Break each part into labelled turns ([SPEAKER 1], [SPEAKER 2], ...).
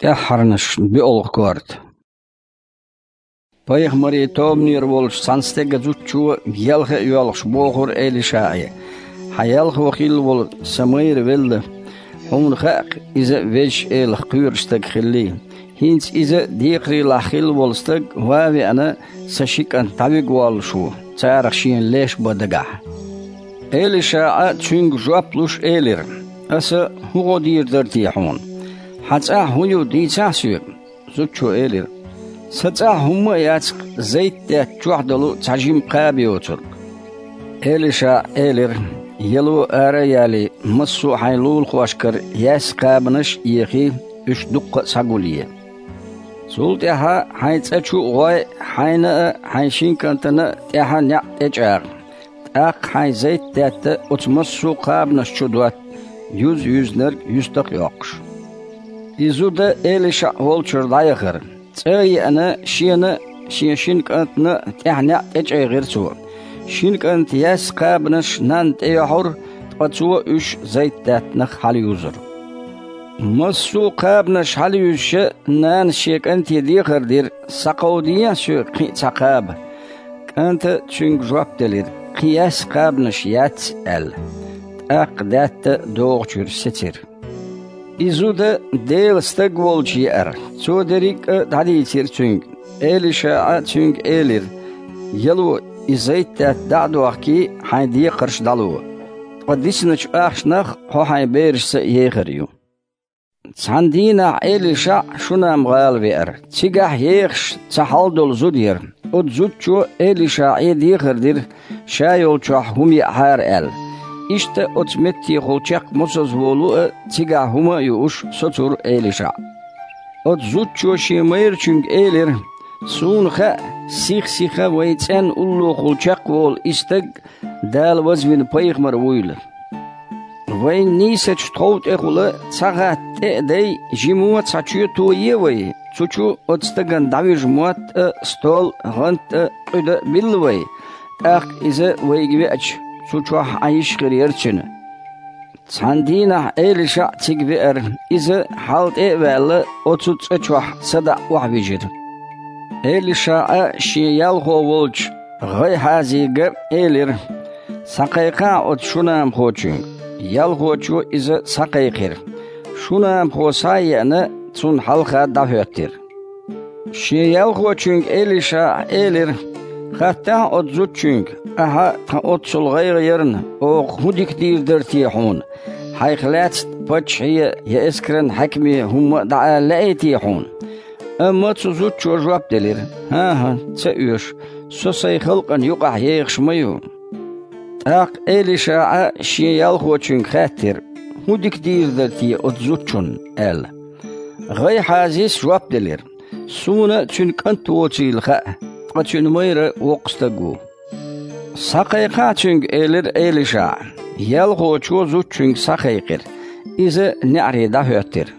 [SPEAKER 1] Harnish biolog kort. Payık mari tomnir volş sanstega zutçu yalgı yalgış boğur elişaye. Hayalgı vakil vol samayr velde. Hun haq ize veç el qyrstak khilli. Hins ize diqri lahil volstak vavi ana sashik an tabig wal şu. Tsarxshin leş badaga. Elişa çüng jopluş elir. Asa hugodir dertihun. Hatsa huyu ditsasü zutçu elir. Satsa humma yatsq zeytte çuhdalu tajim qabi otur. Elişa elir. Yelu ara yali massu haylul khoşkar yas qabnış yehi üç dukka saguliye. Sultaha haytsa çu oy hayna hayshin kantana taha ne eçaq. Aq hay zeytte otmassu qabnış çudvat yüzler yüztak yoqş. İzuda Elişa volçur dayıqır. Tsayı ana şin kantna tahna eçğir su. Şin kant yas qabnış nan teyhur tqatsu üç zeytatnaq haliyuzur. Massu qabnış haliyuzşa nan şekant yediqirdir saqawdiya şu qitsaqab. Kanta çüng jwap delir. Qiyas qabnış yat el. Aqdat doğçur setir. İzuda del stagvolci er. Çoderik daditir çüng. Elişa çüng elir. Yalu izaytat da'duaki haydi qırş dalu. Qadisnıç axnaq hohay berse yeğiriyu. Sandina Elişa şunam gal ver. Çigah yeğş çahaldol zudir. Od zutçu Elişa yeğirdir. Şayol çah humi har el. İşte otmetti holçak mosaz volu tiga huma yuş sotur Elişa. Ot zutçu şimayır çünkü elir. Sunha sikha vaytsen ullu holçak vol isteg dal vazvin payğmar voylu. Vay nise çtovt ehula sagat dey jimu saçıyor toye vay. Çuçu otstagan davij muat stol gant öde bilvay. Aq ize vay gibi aç. Suçuah ayış gıriyerçini. Sandina Elişa tigvi er. İze halt evveli otut çuah sada vahvicir. Elişa şiyal hovolç. Gay hazige elir. Sakayka ot şunam hoçun. Yal hoçu ize sakaykir. Şunam hosayyanı sun halka daföttir. Şiyal hoçun Elişa elir. Hatta ot zutçun. Aha ot sulgayr yarın o hudik dirdir tihun. Hayqlat paçhiye yeskren hakmi hum da'alaitihun. Amma tuzut çorjap delir. Ha tsayuş. Sosay xalqan yuqah yeğşmayu. Aq Elişa şiyal hoçun khatir. Hudik dirdir ti ot zutçun el. Gay hazis jwap delir. Suna çünkant oçil kha. Qaçın mayra oqstagu. Sakayqa çünkü elir Elişa. Yalğo çozu çünkü sakaykir. İze ne'ri dahöttir.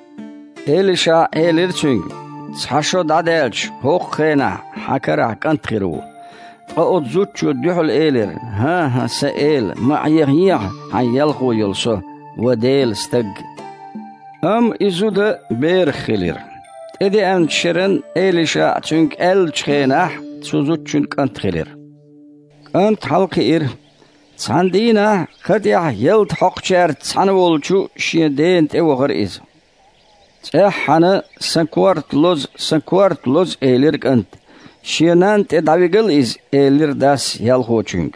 [SPEAKER 1] Elişa elir çünkü. Saşo dadelç hoqqena hakara kantqiru. Qa'od zutçu dühül elir. Ha se el ma'yağyağ hayyalğo yolso. Vadel stag. Am izuda berxilir. Edi ençirin Elişa çünkü el çğenah suzut çünkü kantqilir. Ant halkı ir. Sandina qadiyah yelt hoqçer tsanvolçu şiyedent evoğır iz. Çehhanı sankuart loz elir kant. Şiyenant davigil iz elir das yalhoçung.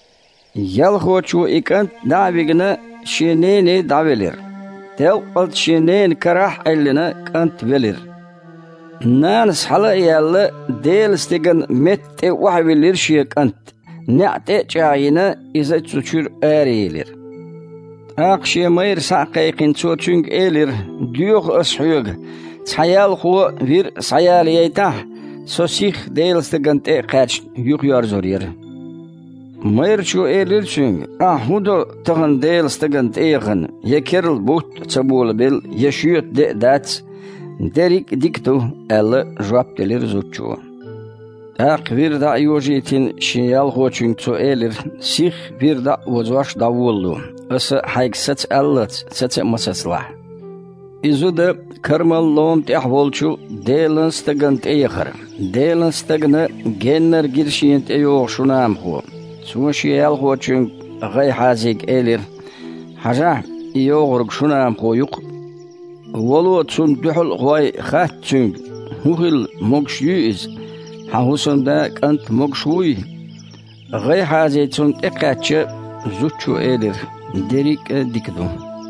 [SPEAKER 1] Yalhoçu ikant davigine şiyeneni davilir. Telqat şiyenen karah eline kant velir. Nans hala yallı del stegen mette vahvilir şiyekant. Ne'te çayına ize çuçur erilir. Akşe mayır saqayqin çoçung elir. Düyuq ışhuyug. Sayal hu vir sayaliyetah. Sosih deylstegante qaç yuqyar zorir. Mayır çu elir çüng. Hudo tığın deylstegante eğin. Yekeril buht çabul bil yaşıyot de dat. Derik diktu elle jwap delir zutçu. Aq virda yojitin şiyal hoçun to elir. Sih virda vozvaş davullu. Asa hayksat allat sat masasla. Izuda karmal lom te ahvolchu delans tagant eyakhar. Delans tagna genner girshient eyo shunam ho. Sushi algochun gay hazik elir. Haja yogurg shunam ho yuk. Wolo tsun duhul gay khatsun huhil mogshuiz. Hahusunda kant mogshui. Gay hazik tsun ekatche zuchu elir. Derik dikdu.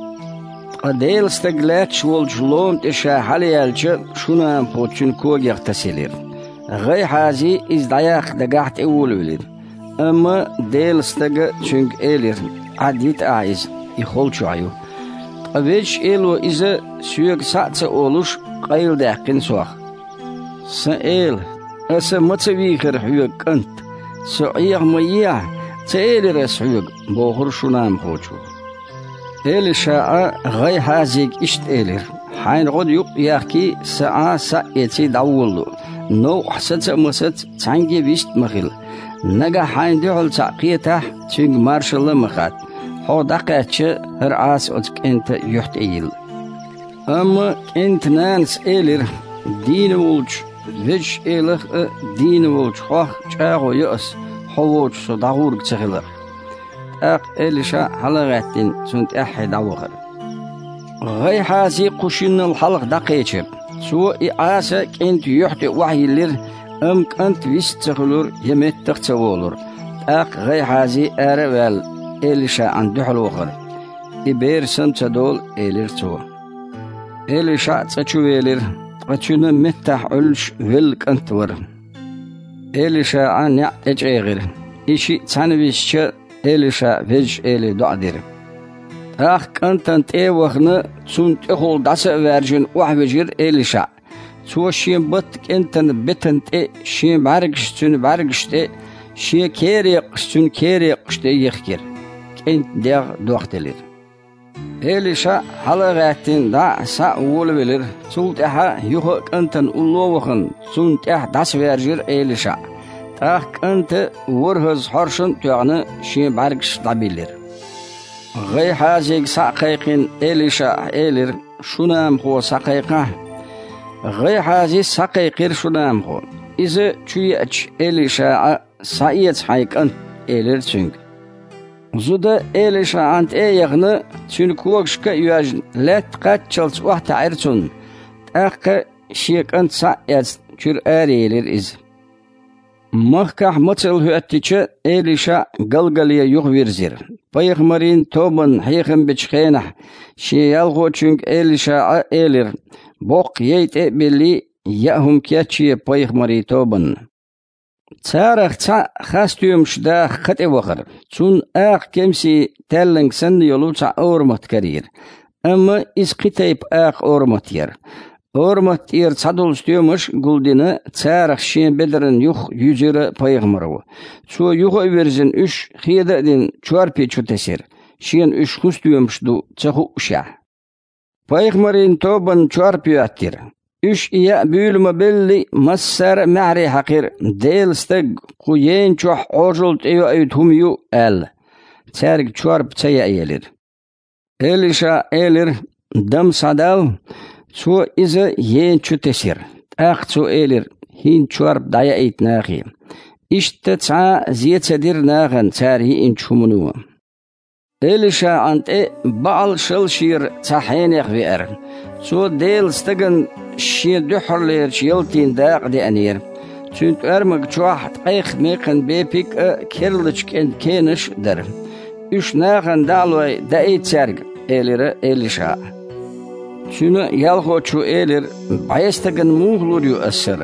[SPEAKER 1] Adel staglat shwol jlom tisha haliyalcha shunam pochun kogyaq tasilir. Gay hazi izdayaq dagaht ewulwilir. Amma del staga chung elir. Adit aiz iholchu ayu. Avech elo iza suyag satsa olush qayl daqin suaq. Sa el asa matsavikhir huyag kant. Su'iyaq mayiyah sa elir as huyag bohur shunam pochu. Elisha gay hazik isht elir. Hain god yuk yaki sa'a sa'yeti dawullu. No hasatsa masat tangi vist makhil. Naga hain duhul sa'qiyatah chung marshalla makhat. Ho daqatcha her as otk enta yuht eyil. Amma ent nans elir dini wulch vich elich dini wulch hoch chago yus howoch so dagurg tsakhilak. Elisha halaqatin sunt ahid awkhar. Gay hazi qushin alhalq daqeechib. Su i'asa kent yuhti wahyilir kant vistkhulur yemet taqtawolur. Gay hazi araval Elisha anduhul wakhar. Iber samtsadol elir tso. Elisha tsachu elir qachuna mittah ulsh vil kantwar. Elisha an ya'tejegir. Ishi tsanvischa Elisha vej eli doadir. Kantant wakhna sunt ehol dasa verjin wahvejir Elisha. Shin bat kentan betant shin bargstun bargste shin kereyqstun kereyqste yekir. Kent der doxtelir. Elisha halaqatin da sa wolvelir. Sult aha yuha kantan ullovakhan sunt das verjir Elisha. Kant warhaz harshan tuğanı şi bargş dabilir. Gay hazig saqayqin Elisha elir şunam ho saqayqa. Gay hazi saqayqir şunam ho. İzi çüyach Elisha sa'iyat hayqan elir çünk. Zuda Elisha ant eyaqni çünkuvakşka yuajn let qatçalç waqta ayrçun. Taqqa şiqan sa'iyat çür erir iz. Mahkah matsal hüattiçe Elisha galgaliya yuhvirzir. Payıqmarin toban hayqın biçqenah. Şiyal qoçunk Elisha elir. Boq yeyt belli yahum kiyaçiye payıqmari toban. Tsaraq tsa khastuyum şda khate waqar. Sun aq kemsi telling sen yolu tsa ormat karir. Amma isqitayp aq ormat yer. Ormat yer sadul stüymuş guldini tsaraq şin bedirin yuh yüzüre payıqmarı. Su yuh verzin üç xiyadadin çuarpi çutesir. Şin üç xustüymüşdu tsahu uşa. Payıqmarin toban çuarpi attir. Üç iya büyülme belli massar ma'ri haqir. Del stag kuyen çuh orjult eyo ayutumiyu el. Tsaraq çuarp tsaya eyelir. Elisha elir dam sadal Su iza yen çutesir. Su elir hin çuarp daya itnahi. İşte tsa ziyetsedir nağan tsarhi in çumunu. Elisha ante baal şıl şir tsahinek ver. Su del stagan şir duhurler çiyaltin dağ de anir. Çünt ermak çuaht qayq meqan bepik kerliçken keniş der. Üç nağan dalvay da etsarg elire Elisha. Şunu yalhoçu elir, bayestagan muğlur yu asır.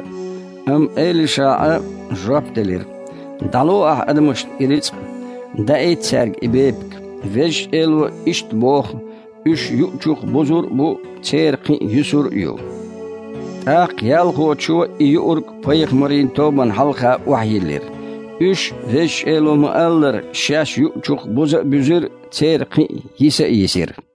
[SPEAKER 1] Elisha jop delir. Dalu admış iriç, da etserg ibepk. Vej elu işt boh, üç yuçuk bozur bu çerqi yusur yu. Yalhoçu iyi urk payıqmarin toban halka vahyilir. Üç vej elu muallir şaş yuçuk boza büzür çerqi yisa yisir.